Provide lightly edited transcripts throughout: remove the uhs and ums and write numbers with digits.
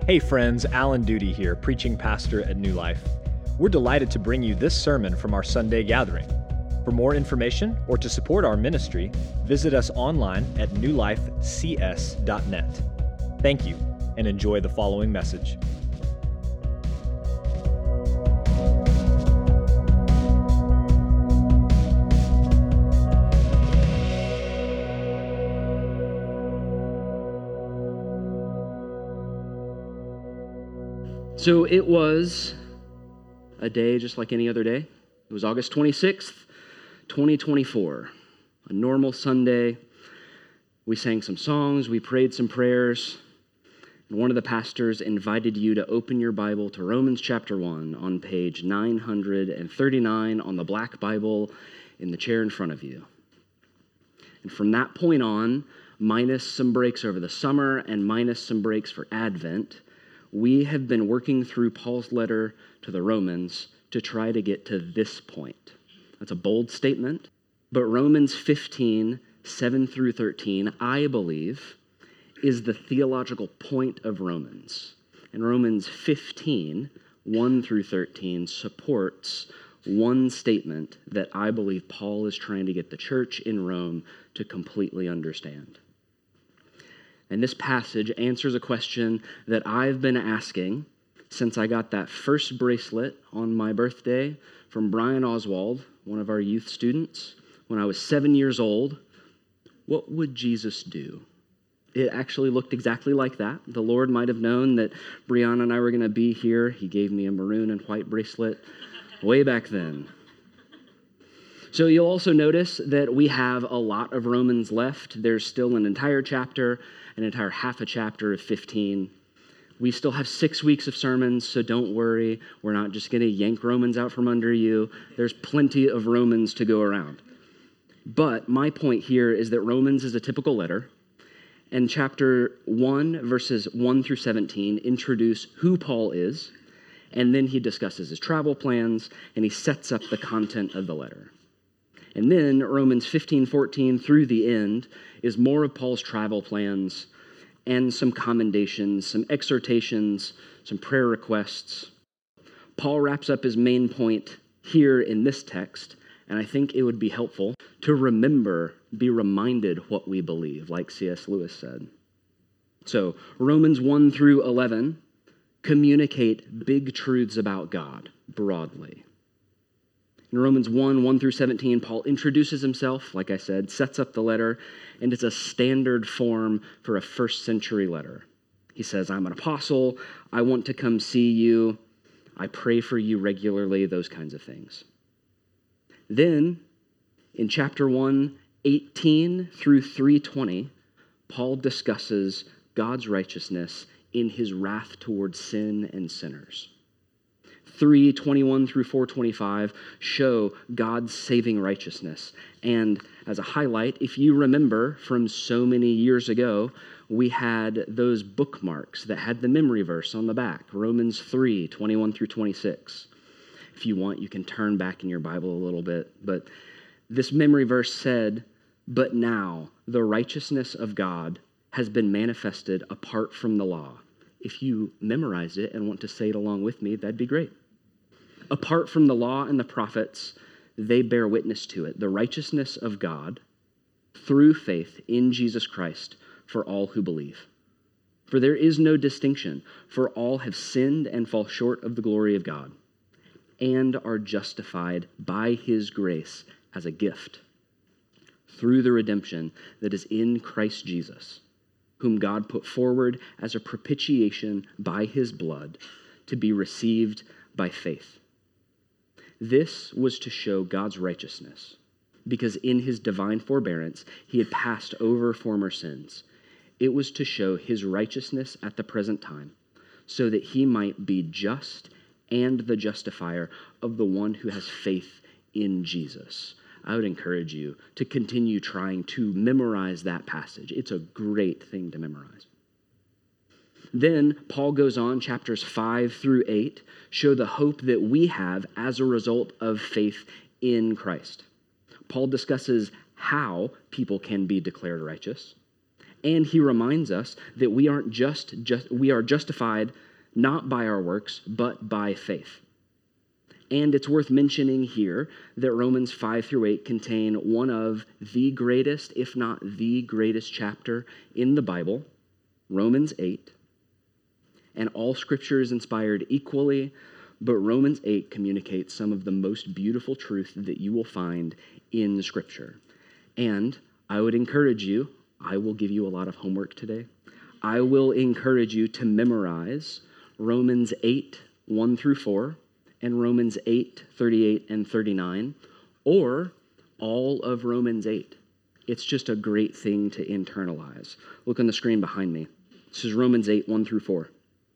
Hey friends, Alan Duty here, preaching pastor at New Life. We're delighted to bring you this sermon from our Sunday gathering. For more information or to support our ministry, visit us online at newlifecs.net. Thank you, and enjoy the following message. So it was a day just like any other day. It was August 26th, 2024, a normal Sunday. We sang some songs, we prayed some prayers, and one of the pastors invited you to open your Bible to Romans chapter 1 on page 939 on the black Bible in the chair in front of you. And from that point on, minus some breaks over the summer and minus some breaks for Advent, we have been working through Paul's letter to the Romans to try to get to this point. That's a bold statement, but Romans 15, 7 through 13, I believe, is the theological point of Romans. And Romans 15, 1 through 13, supports one statement that I believe Paul is trying to get the church in Rome to completely understand. And this passage answers a question that I've been asking since I got that first bracelet on my birthday from Brian Oswald, one of our youth students, when I was 7 years old. What would Jesus do? It actually looked exactly like that. The Lord might have known that Brianna and I were going to be here. He gave me a maroon and white bracelet way back then. So you'll also notice that we have a lot of Romans left. There's still an entire chapter, an entire half a chapter of 15. We still have 6 weeks of sermons, so don't worry. We're not just going to yank Romans out from under you. There's plenty of Romans to go around. But my point here is that Romans is a typical letter, and chapter 1, verses 1 through 17 introduce who Paul is, and then he discusses his travel plans, and he sets up the content of the letter. And then Romans 15, 14 through the end is more of Paul's travel plans and some commendations, some exhortations, some prayer requests. Paul wraps up his main point here in this text, and I think it would be helpful to be reminded what we believe, like C.S. Lewis said. So Romans 1 through 11 communicate big truths about God broadly. In Romans 1 through 17, Paul introduces himself, like I said, sets up the letter, and it's a standard form for a first century letter. He says, I'm an apostle, I want to come see you, I pray for you regularly, those kinds of things. Then, in chapter 1, 18 through 3:20, Paul discusses God's righteousness in his wrath towards sin and sinners. 3:21 through 4:25 show God's saving righteousness. And as a highlight, if you remember from so many years ago, we had those bookmarks that had the memory verse on the back, Romans 3:21 through 26. If you want, you can turn back in your Bible a little bit. But this memory verse said, "But now the righteousness of God has been manifested apart from the law." If you memorize it and want to say it along with me, that'd be great. Apart from the law and the prophets, they bear witness to it, the righteousness of God through faith in Jesus Christ for all who believe. For there is no distinction, for all have sinned and fall short of the glory of God, and are justified by his grace as a gift through the redemption that is in Christ Jesus, whom God put forward as a propitiation by his blood to be received by faith. This was to show God's righteousness, because in his divine forbearance, he had passed over former sins. It was to show his righteousness at the present time, so that he might be just and the justifier of the one who has faith in Jesus. I would encourage you to continue trying to memorize that passage. It's a great thing to memorize. Then Paul goes on, chapters 5 through 8, show the hope that we have as a result of faith in Christ. Paul discusses how people can be declared righteous And he reminds us that we are justified not by our works, but by faith. And it's worth mentioning here that Romans 5 through 8 contain one of the greatest, if not the greatest chapter in the Bible, Romans 8. And all scripture is inspired equally, but Romans 8 communicates some of the most beautiful truth that you will find in Scripture. And I would encourage you, I will give you a lot of homework today. I will encourage you to memorize Romans 8, 1 through 4, and Romans 8, 38 and 39, or all of Romans 8. It's just a great thing to internalize. Look on the screen behind me. This is Romans 8, 1 through 4.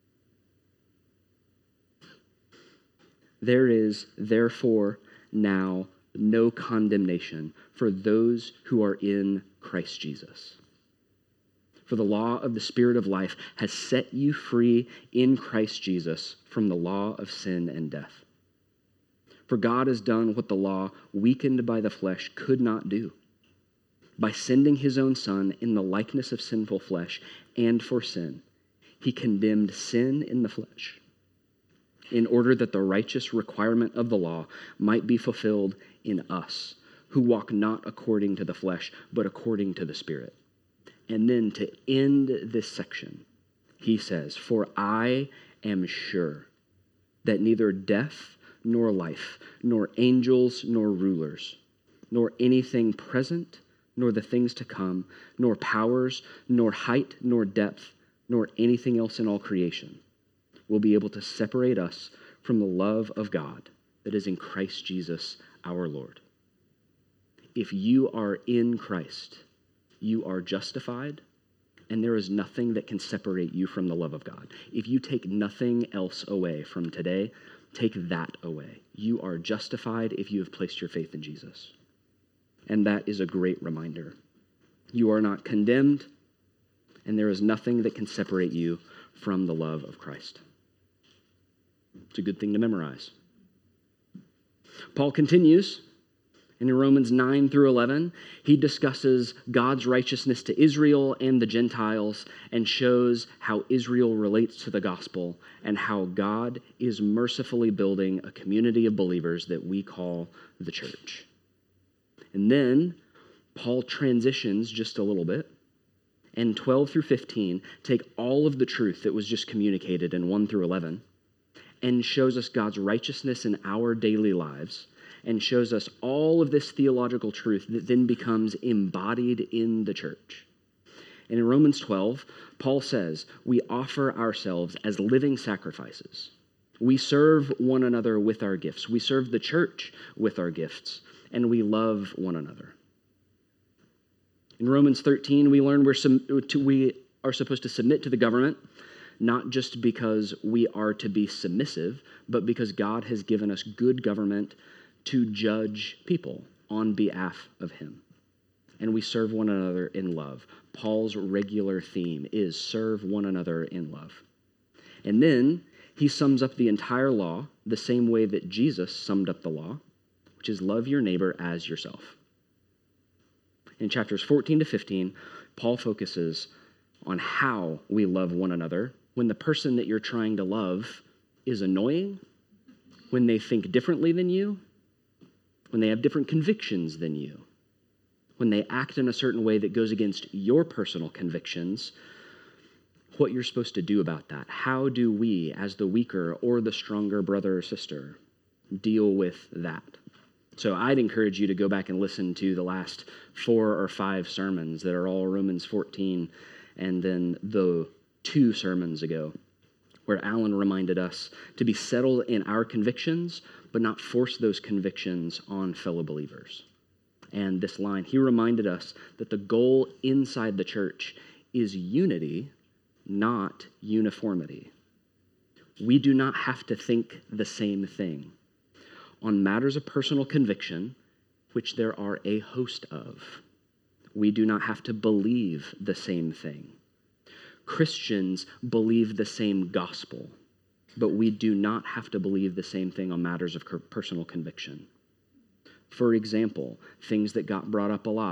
There is, therefore, now no condemnation for those who are in Christ Jesus. For the law of the Spirit of life has set you free in Christ Jesus from the law of sin and death. For God has done what the law, weakened by the flesh, could not do. By sending his own Son in the likeness of sinful flesh and for sin, he condemned sin in the flesh, in order that the righteous requirement of the law might be fulfilled in us, who walk not according to the flesh, but according to the Spirit. And then to end this section, he says, for I am sure that neither death nor life, nor angels nor rulers, nor anything present, nor the things to come, nor powers, nor height, nor depth, nor anything else in all creation will be able to separate us from the love of God that is in Christ Jesus our Lord. If you are in Christ, you are justified, and there is nothing that can separate you from the love of God. If you take nothing else away from today, take that away. You are justified if you have placed your faith in Jesus. And that is a great reminder. You are not condemned, and there is nothing that can separate you from the love of Christ. It's a good thing to memorize. Paul continues. And in Romans 9 through 11, he discusses God's righteousness to Israel and the Gentiles and shows how Israel relates to the gospel and how God is mercifully building a community of believers that we call the church. And then Paul transitions just a little bit, and 12 through 15 take all of the truth that was just communicated in 1 through 11 and shows us God's righteousness in our daily lives and shows us all of this theological truth that then becomes embodied in the church. And in Romans 12, Paul says, we offer ourselves as living sacrifices. We serve one another with our gifts. We serve the church with our gifts, and we love one another. In Romans 13, we learn we are supposed to submit to the government, not just because we are to be submissive, but because God has given us good government to judge people on behalf of him. And we serve one another in love. Paul's regular theme is serve one another in love. And then he sums up the entire law the same way that Jesus summed up the law, which is love your neighbor as yourself. In chapters 14 to 15, Paul focuses on how we love one another when the person that you're trying to love is annoying, when they think differently than you, when they have different convictions than you, when they act in a certain way that goes against your personal convictions, what you're supposed to do about that. How do we, as the weaker or the stronger brother or sister, deal with that? So I'd encourage you to go back and listen to the last 4 or 5 sermons that are all Romans 14, and then the 2 sermons ago, where Alan reminded us to be settled in our convictions, but not force those convictions on fellow believers. And this line, he reminded us that the goal inside the church is unity, not uniformity. We do not have to think the same thing. On matters of personal conviction, which there are a host of, we do not have to believe the same thing. Christians believe the same gospel, but we do not have to believe the same thing on matters of personal conviction. For example, things that got brought up a lot,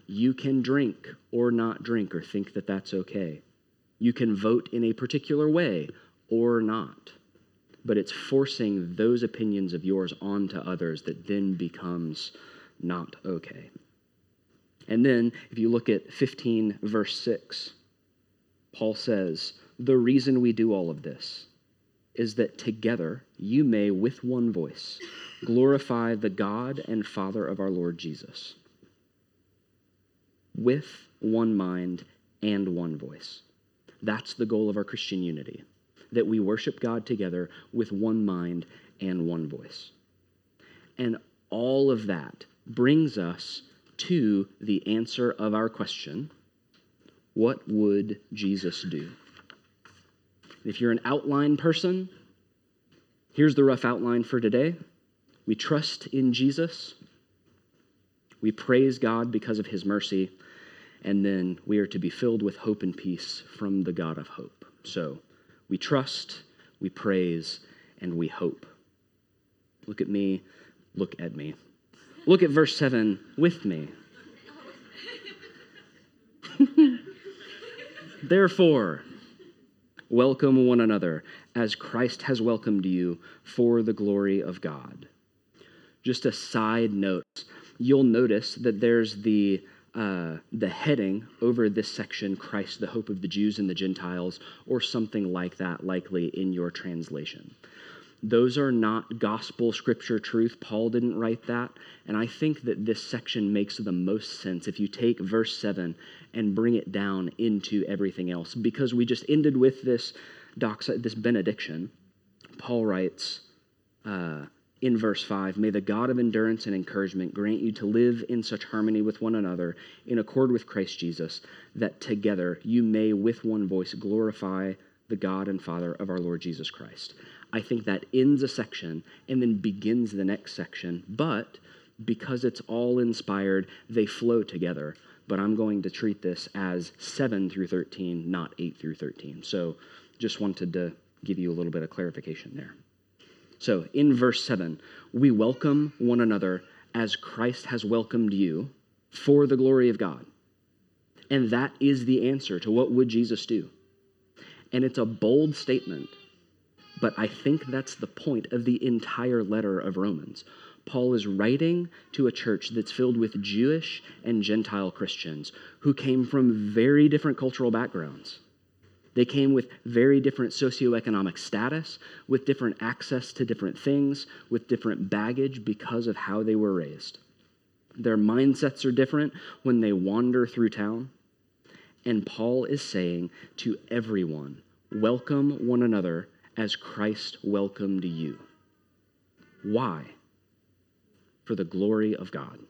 You can drink or not drink or think that that's okay. You can vote in a particular way or not. But it's forcing those opinions of yours onto others that then becomes not okay. And then, if you look at 15, verse 6, Paul says, the reason we do all of this is that together you may, with one voice, glorify the God and Father of our Lord Jesus. With one mind and one voice. That's the goal of our Christian unity, that we worship God together with one mind and one voice. And all of that brings us to the answer of our question, what would Jesus do? If you're an outline person, here's the rough outline for today. We trust in Jesus. We praise God because of his mercy. And then we are to be filled with hope and peace from the God of hope. So we trust, we praise, and we hope. Look at me. Look at me. Look at verse 7 with me. Therefore, welcome one another as Christ has welcomed you for the glory of God. Just a side note, you'll notice that there's the heading over this section, Christ, the hope of the Jews and the Gentiles, or something like that, likely in your translation. Those are not gospel scripture truth. Paul didn't write that. And I think that this section makes the most sense if you take verse 7 and bring it down into everything else. Because we just ended with this benediction. Paul writes in verse 5, may the God of endurance and encouragement grant you to live in such harmony with one another in accord with Christ Jesus, that together you may with one voice glorify the God and Father of our Lord Jesus Christ. I think that ends a section and then begins the next section, but because it's all inspired, they flow together. But I'm going to treat this as 7 through 13, not 8 through 13. So just wanted to give you a little bit of clarification there. So in verse 7, we welcome one another as Christ has welcomed you for the glory of God. And that is the answer to what would Jesus do. And it's a bold statement, but I think that's the point of the entire letter of Romans. Paul is writing to a church that's filled with Jewish and Gentile Christians who came from very different cultural backgrounds. They came with very different socioeconomic status, with different access to different things, with different baggage because of how they were raised. Their mindsets are different when they wander through town. And Paul is saying to everyone, welcome one another as Christ welcomed you. Why? For the glory of God.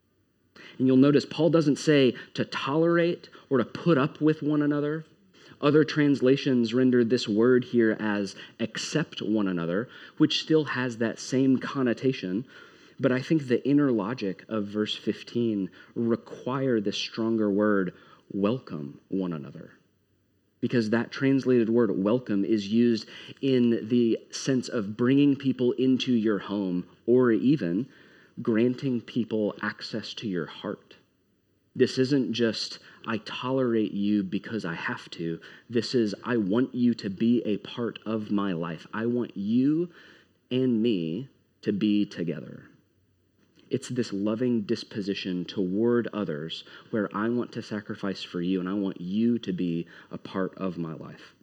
And you'll notice Paul doesn't say to tolerate or to put up with one another. Other translations render this word here as accept one another, which still has that same connotation. But I think the inner logic of verse 15 require this stronger word, welcome one another. Because that translated word welcome is used in the sense of bringing people into your home or even granting people access to your heart. This isn't just, I tolerate you because I have to. This is, I want you to be a part of my life. I want you and me to be together. It's this loving disposition toward others where I want to sacrifice for you and I want you to be a part of my life.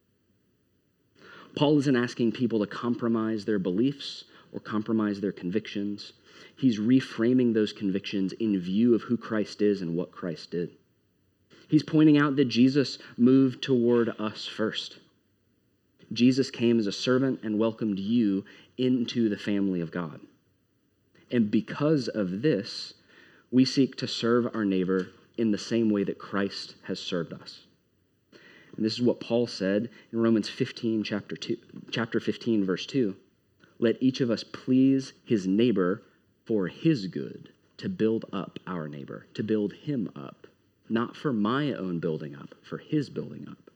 Paul isn't asking people to compromise their beliefs or compromise their convictions. He's reframing those convictions in view of who Christ is and what Christ did. He's pointing out that Jesus moved toward us first. Jesus came as a servant and welcomed you into the family of God. And because of this, we seek to serve our neighbor in the same way that Christ has served us. And this is what Paul said in Romans 15, chapter 15, verse 2. Let each of us please his neighbor for his good, to build up our neighbor, to build him up, not for my own building up, for his building up.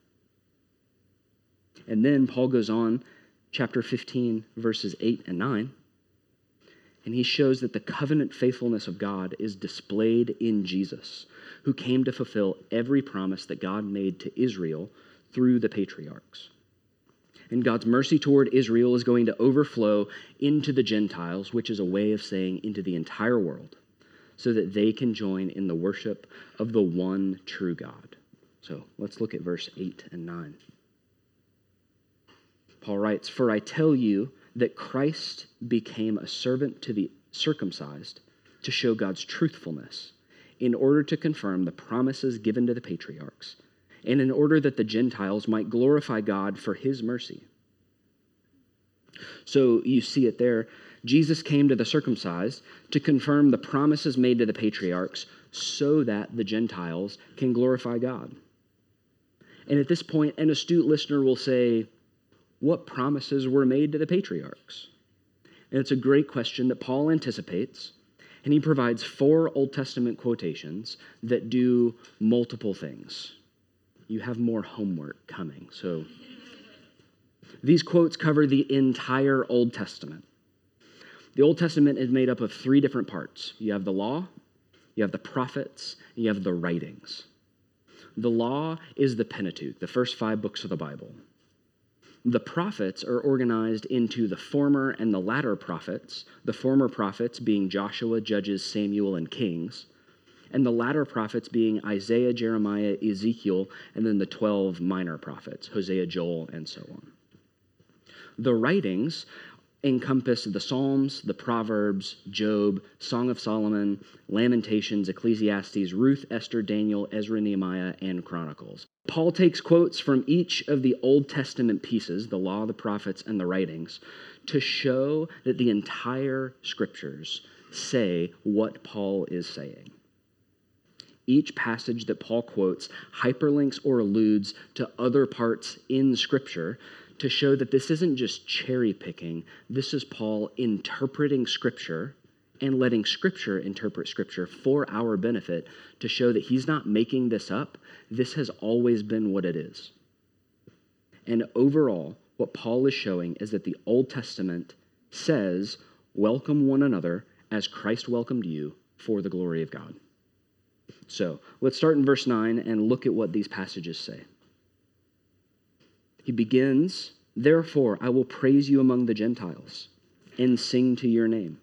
And then Paul goes on, chapter 15, verses 8 and 9, And he shows that the covenant faithfulness of God is displayed in Jesus, who came to fulfill every promise that God made to Israel through the patriarchs. And God's mercy toward Israel is going to overflow into the Gentiles, which is a way of saying into the entire world, so that they can join in the worship of the one true God. So let's look at verse 8 and 9. Paul writes, "For I tell you that Christ became a servant to the circumcised to show God's truthfulness, in order to confirm the promises given to the patriarchs, and in order that the Gentiles might glorify God for his mercy." So you see it there. Jesus came to the circumcised to confirm the promises made to the patriarchs so that the Gentiles can glorify God. And at this point, an astute listener will say, what promises were made to the patriarchs? And it's a great question that Paul anticipates, and he provides 4 Old Testament quotations that do multiple things. You have more homework coming, so these quotes cover the entire Old Testament. The Old Testament is made up of 3 different parts. You have the law, you have the prophets, and you have the writings. The law is the Pentateuch, the first 5 books of the Bible. The prophets are organized into the former and the latter prophets, the former prophets being Joshua, Judges, Samuel, and Kings, and the latter prophets being Isaiah, Jeremiah, Ezekiel, and then the 12 minor prophets, Hosea, Joel, and so on. The writings encompass the Psalms, the Proverbs, Job, Song of Solomon, Lamentations, Ecclesiastes, Ruth, Esther, Daniel, Ezra, Nehemiah, and Chronicles. Paul takes quotes from each of the Old Testament pieces, the law, the prophets, and the writings, to show that the entire scriptures say what Paul is saying. Each passage that Paul quotes hyperlinks or alludes to other parts in Scripture to show that this isn't just cherry picking. This is Paul interpreting Scripture and letting Scripture interpret Scripture for our benefit to show that he's not making this up. This has always been what it is. And overall, what Paul is showing is that the Old Testament says, welcome one another as Christ welcomed you for the glory of God. So let's start in verse 9 and look at what these passages say. He begins, "Therefore I will praise you among the Gentiles and sing to your name."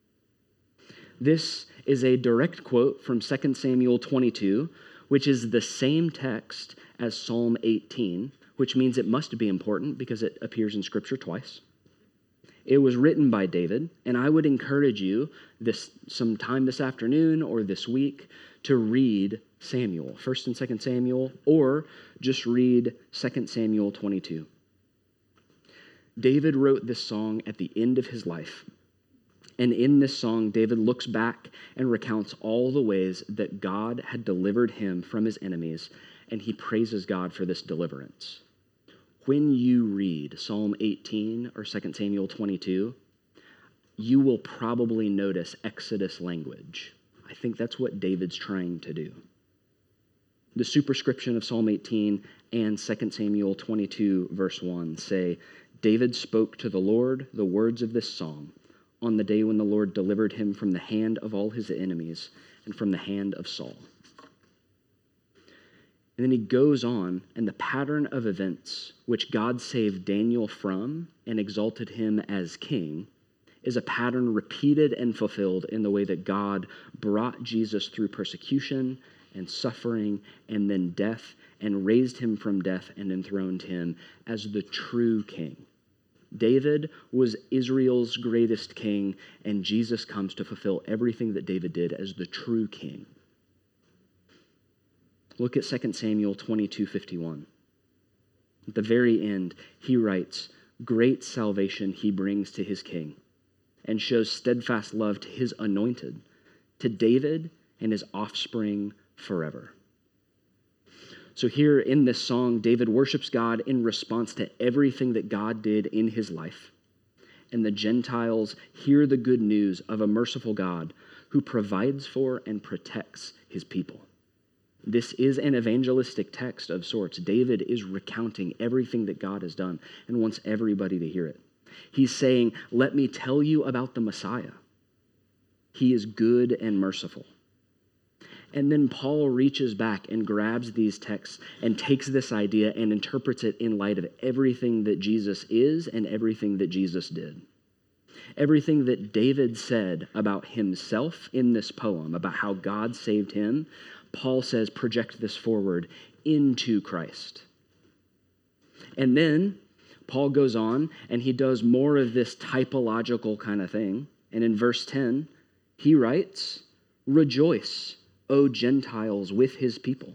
This is a direct quote from 2 Samuel 22, which is the same text as Psalm 18, which means it must be important because it appears in Scripture twice. It was written by David, and I would encourage you sometime this afternoon or this week to read Samuel, 1 and 2 Samuel, or just read 2 Samuel 22. David wrote this song at the end of his life. And in this song, David looks back and recounts all the ways that God had delivered him from his enemies, and he praises God for this deliverance. When you read Psalm 18 or 2 Samuel 22, you will probably notice Exodus language. I think that's what David's trying to do. The superscription of Psalm 18 and 2 Samuel 22, verse 1 say, "David spoke to the Lord the words of this song on the day when the Lord delivered him from the hand of all his enemies and from the hand of Saul." And then he goes on, and the pattern of events which God saved Daniel from and exalted him as king is a pattern repeated and fulfilled in the way that God brought Jesus through persecution and suffering and then death and raised him from death and enthroned him as the true king. David was Israel's greatest king, and Jesus comes to fulfill everything that David did as the true king. Look at 2 Samuel 22:51. At the very end, he writes, "Great salvation he brings to his king, and shows steadfast love to his anointed, to David and his offspring forever." So here in this song, David worships God in response to everything that God did in his life. And the Gentiles hear the good news of a merciful God who provides for and protects his people. This is an evangelistic text of sorts. David is recounting everything that God has done and wants everybody to hear it. He's saying, let me tell you about the Messiah. He is good and merciful. And then Paul reaches back and grabs these texts and takes this idea and interprets it in light of everything that Jesus is and everything that Jesus did. Everything that David said about himself in this poem, about how God saved him, Paul says project this forward into Christ. And then Paul goes on and he does more of this typological kind of thing. And in verse 10, he writes, "Rejoice, O Gentiles, with his people."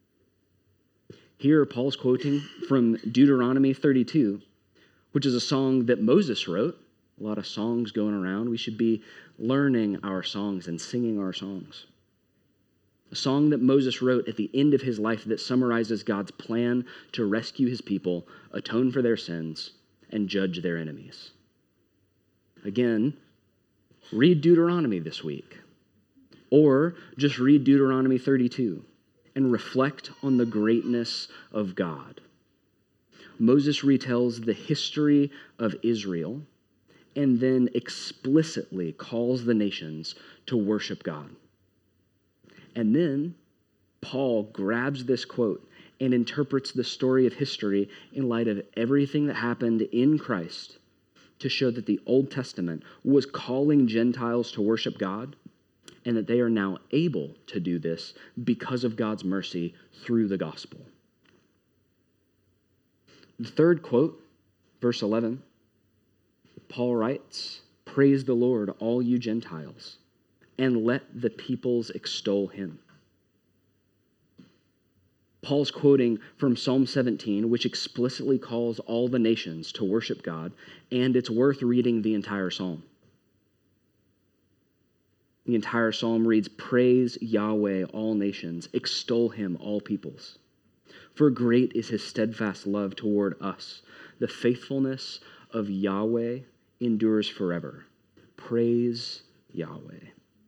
Here, Paul's quoting from Deuteronomy 32, which is a song that Moses wrote. A lot of songs going around. We should be learning our songs and singing our songs. A song that Moses wrote at the end of his life that summarizes God's plan to rescue his people, atone for their sins, and judge their enemies. Again, read Deuteronomy this week. Or just read Deuteronomy 32 and reflect on the greatness of God. Moses retells the history of Israel and then explicitly calls the nations to worship God. And then Paul grabs this quote and interprets the story of history in light of everything that happened in Christ to show that the Old Testament was calling Gentiles to worship God and that they are now able to do this because of God's mercy through the gospel. The third quote, verse 11, Paul writes, "Praise the Lord, all you Gentiles, and let the peoples extol him." Paul's quoting from Psalm 17, which explicitly calls all the nations to worship God, and it's worth reading the entire psalm. The entire psalm reads, "Praise Yahweh, all nations, extol him, all peoples. For great is his steadfast love toward us. The faithfulness of Yahweh endures forever. Praise Yahweh."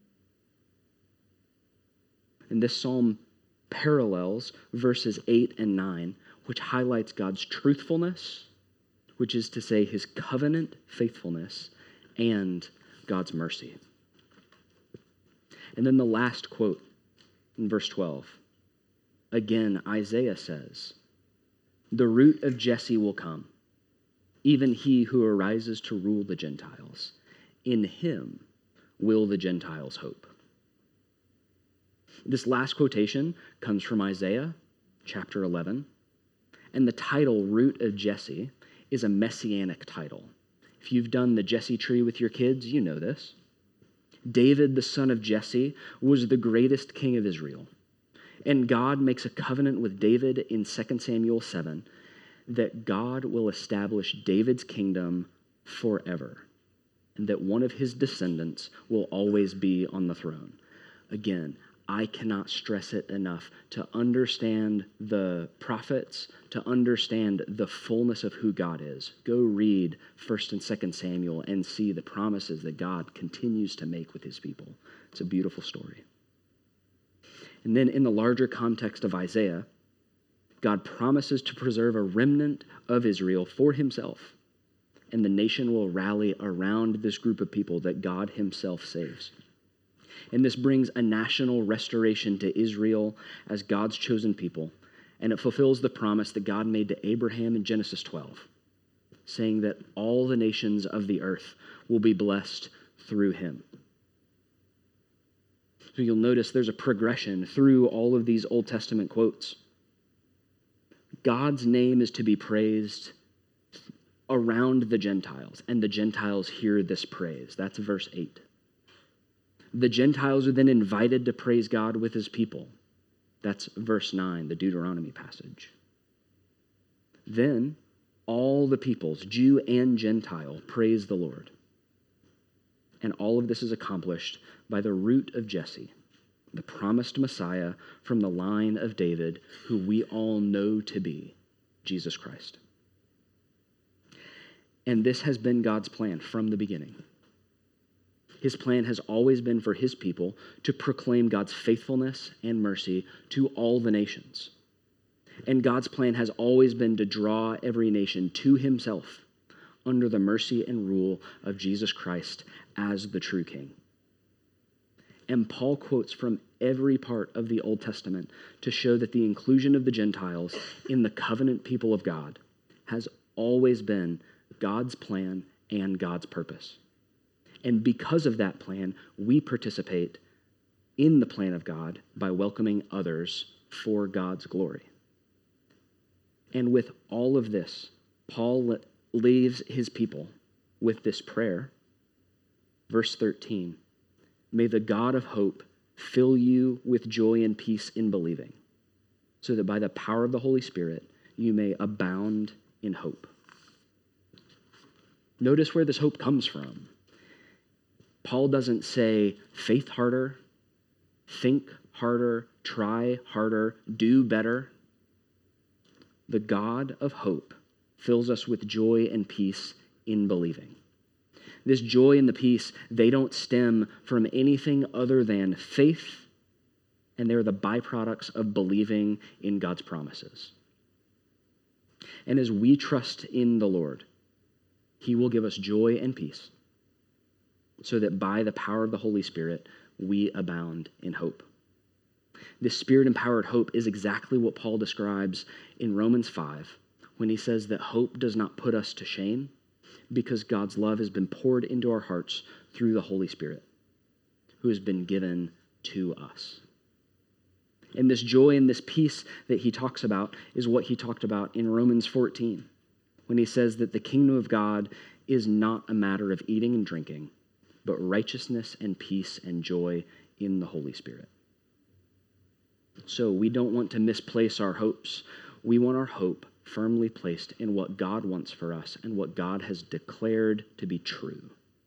And this psalm parallels verses 8 and 9, which highlights God's truthfulness, which is to say his covenant faithfulness, and God's mercy. And then the last quote in verse 12. Again, Isaiah says, "The root of Jesse will come, even he who arises to rule the Gentiles. In him will the Gentiles hope." This last quotation comes from Isaiah chapter 11, and the title, Root of Jesse, is a messianic title. If you've done the Jesse tree with your kids, you know this. David, the son of Jesse, was the greatest king of Israel. And God makes a covenant with David in 2 Samuel 7 that God will establish David's kingdom forever and that one of his descendants will always be on the throne. Again, I cannot stress it enough. To understand the prophets, to understand the fullness of who God is, go read 1 and 2 Samuel and see the promises that God continues to make with his people. It's a beautiful story. And then in the larger context of Isaiah, God promises to preserve a remnant of Israel for himself, and the nation will rally around this group of people that God himself saves. And this brings a national restoration to Israel as God's chosen people, and it fulfills the promise that God made to Abraham in Genesis 12, saying that all the nations of the earth will be blessed through him. So you'll notice there's a progression through all of these Old Testament quotes. God's name is to be praised around the Gentiles, and the Gentiles hear this praise. That's verse 8. The Gentiles are then invited to praise God with his people. That's verse 9, the Deuteronomy passage. Then all the peoples, Jew and Gentile, praise the Lord. And all of this is accomplished by the root of Jesse, the promised Messiah from the line of David, who we all know to be Jesus Christ. And this has been God's plan from the beginning. His plan has always been for his people to proclaim God's faithfulness and mercy to all the nations. And God's plan has always been to draw every nation to himself under the mercy and rule of Jesus Christ as the true King. And Paul quotes from every part of the Old Testament to show that the inclusion of the Gentiles in the covenant people of God has always been God's plan and God's purpose. And because of that plan, we participate in the plan of God by welcoming others for God's glory. And with all of this, Paul leaves his people with this prayer. Verse 13, may the God of hope fill you with joy and peace in believing, so that by the power of the Holy Spirit you may abound in hope. Notice where this hope comes from. Paul doesn't say faith harder, think harder, try harder, do better. The God of hope fills us with joy and peace in believing. This joy and the peace, they don't stem from anything other than faith, and they're the byproducts of believing in God's promises. And as we trust in the Lord, He will give us joy and peace, so that by the power of the Holy Spirit, we abound in hope. This Spirit-empowered hope is exactly what Paul describes in Romans 5, when he says that hope does not put us to shame, because God's love has been poured into our hearts through the Holy Spirit, who has been given to us. And this joy and this peace that he talks about is what he talked about in Romans 14, when he says that the kingdom of God is not a matter of eating and drinking, but righteousness and peace and joy in the Holy Spirit. So we don't want to misplace our hopes. We want our hope firmly placed in what God wants for us and what God has declared to be true.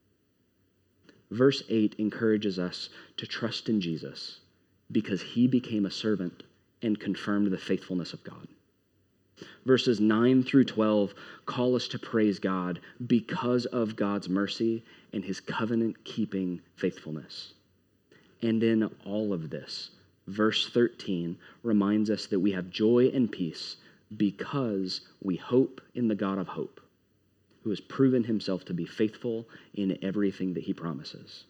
Verse 8 encourages us to trust in Jesus because he became a servant and confirmed the faithfulness of God. Verses 9 through 12 call us to praise God because of God's mercy and his covenant-keeping faithfulness. And in all of this, verse 13 reminds us that we have joy and peace because we hope in the God of hope, who has proven himself to be faithful in everything that he promises.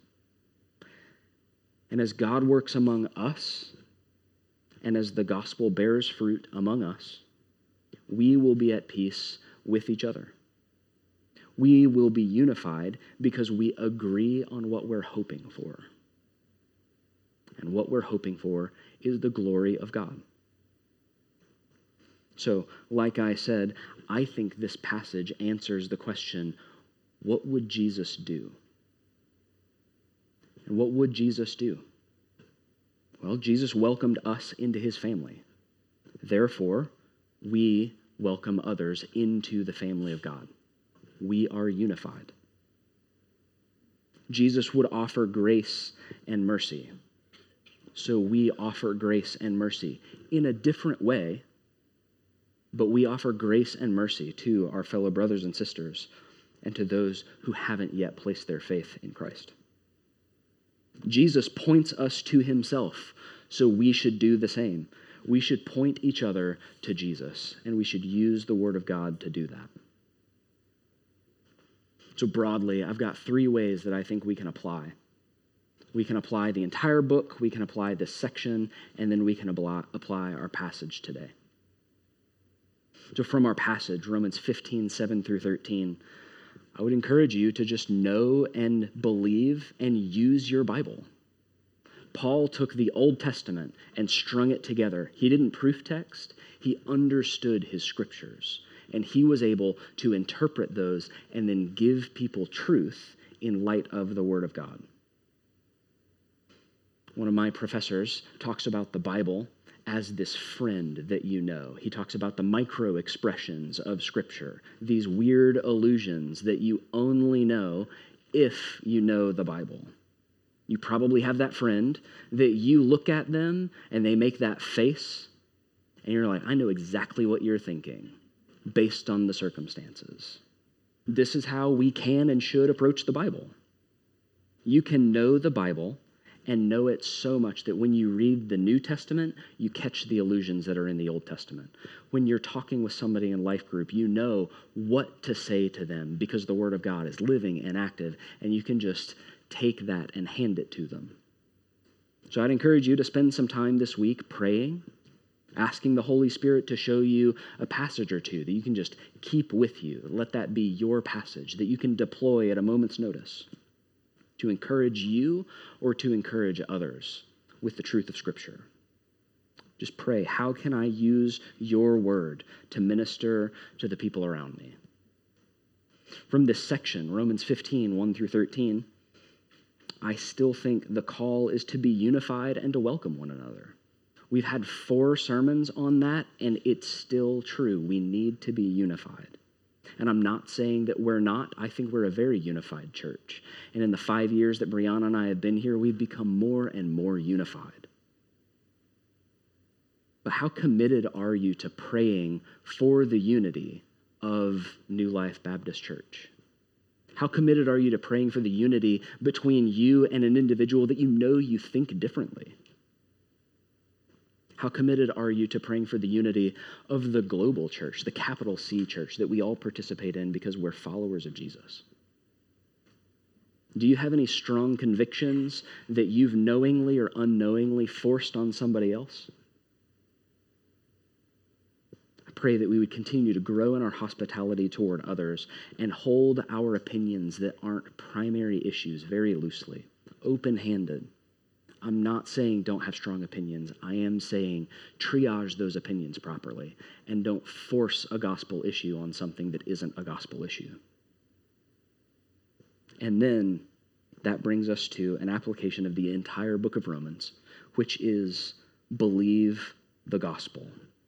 And as God works among us, and as the gospel bears fruit among us, we will be at peace with each other. We will be unified because we agree on what we're hoping for. And what we're hoping for is the glory of God. So, like I said, I think this passage answers the question, what would Jesus do? And what would Jesus do? Well, Jesus welcomed us into his family. Therefore, we welcome others into the family of God. We are unified. Jesus would offer grace and mercy. So we offer grace and mercy in a different way, but we offer grace and mercy to our fellow brothers and sisters and to those who haven't yet placed their faith in Christ. Jesus points us to himself, so we should do the same. We should point each other to Jesus, and we should use the Word of God to do that. So broadly, I've got 3 ways that I think we can apply. We can apply the entire book, we can apply this section, and then we can apply our passage today. So from our passage, Romans 15, 7 through 13, I would encourage you to just know and believe and use your Bible. Paul took the Old Testament and strung it together. He didn't proof text, he understood his scriptures, and he was able to interpret those and then give people truth in light of the Word of God. One of my professors talks about the Bible as this friend that you know. He talks about the micro expressions of Scripture, these weird allusions that you only know if you know the Bible. You probably have that friend that you look at them and they make that face, and you're like, I know exactly what you're thinking based on the circumstances. This is how we can and should approach the Bible. You can know the Bible and know it so much that when you read the New Testament, you catch the allusions that are in the Old Testament. When you're talking with somebody in life group, you know what to say to them because the Word of God is living and active, and you can just take that and hand it to them. So I'd encourage you to spend some time this week praying, asking the Holy Spirit to show you a passage or two that you can just keep with you. Let that be your passage that you can deploy at a moment's notice to encourage you or to encourage others with the truth of Scripture. Just pray, how can I use your word to minister to the people around me? From this section, Romans 15, 1 through 13, I still think the call is to be unified and to welcome one another. We've had 4 sermons on that, and it's still true. We need to be unified. And I'm not saying that we're not. I think we're a very unified church. And in the 5 years that Brianna and I have been here, we've become more and more unified. But how committed are you to praying for the unity of New Life Baptist Church? How committed are you to praying for the unity between you and an individual that you know you think differently? How committed are you to praying for the unity of the global church, the capital C church that we all participate in because we're followers of Jesus? Do you have any strong convictions that you've knowingly or unknowingly forced on somebody else? Pray that we would continue to grow in our hospitality toward others and hold our opinions that aren't primary issues very loosely, open-handed. I'm not saying don't have strong opinions. I am saying triage those opinions properly and don't force a gospel issue on something that isn't a gospel issue. And then that brings us to an application of the entire book of Romans, which is believe the gospel.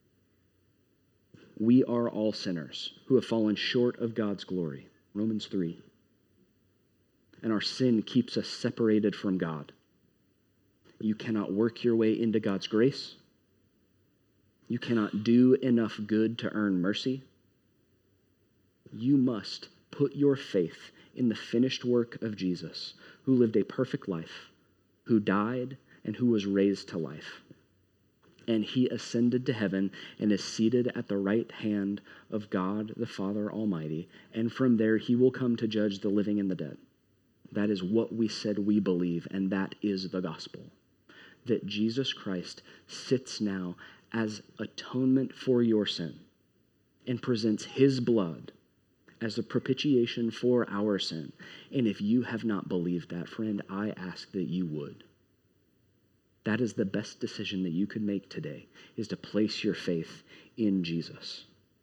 We are all sinners who have fallen short of God's glory, Romans 3. And our sin keeps us separated from God. You cannot work your way into God's grace. You cannot do enough good to earn mercy. You must put your faith in the finished work of Jesus, who lived a perfect life, who died, and who was raised to life. And he ascended to heaven and is seated at the right hand of God the Father Almighty. And from there he will come to judge the living and the dead. That is what we said we believe, and that is the gospel. That Jesus Christ sits now as atonement for your sin and presents his blood as a propitiation for our sin. And if you have not believed that, friend, I ask that you would. That is the best decision that you could make today, is to place your faith in Jesus.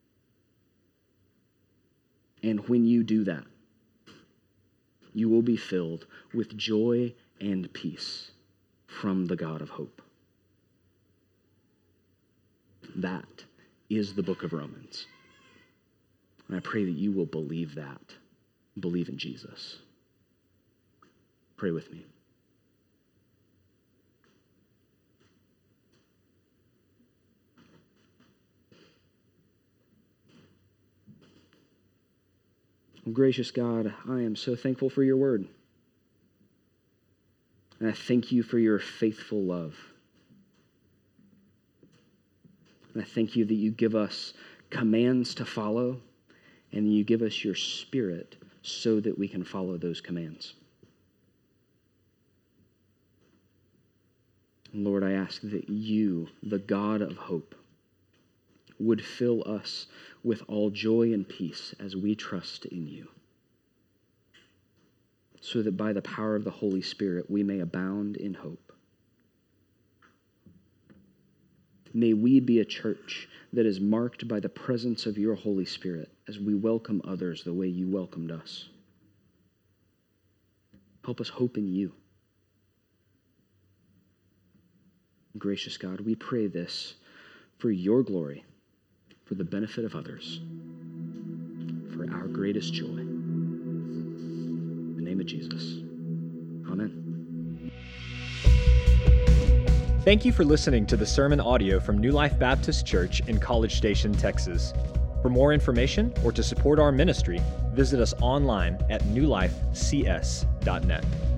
And when you do that, you will be filled with joy and peace from the God of hope. That is the book of Romans. And I pray that you will believe that. Believe in Jesus. Pray with me. Gracious God, I am so thankful for your word. And I thank you for your faithful love. And I thank you that you give us commands to follow, and you give us your Spirit so that we can follow those commands. And Lord, I ask that you, the God of hope, would fill us with all joy and peace as we trust in you, so that by the power of the Holy Spirit we may abound in hope. May we be a church that is marked by the presence of your Holy Spirit as we welcome others the way you welcomed us. Help us hope in you. Gracious God, we pray this for your glory, for the benefit of others, for our greatest joy. In the name of Jesus, amen. Thank you for listening to the sermon audio from New Life Baptist Church in College Station, Texas. For more information or to support our ministry, visit us online at newlifecs.net.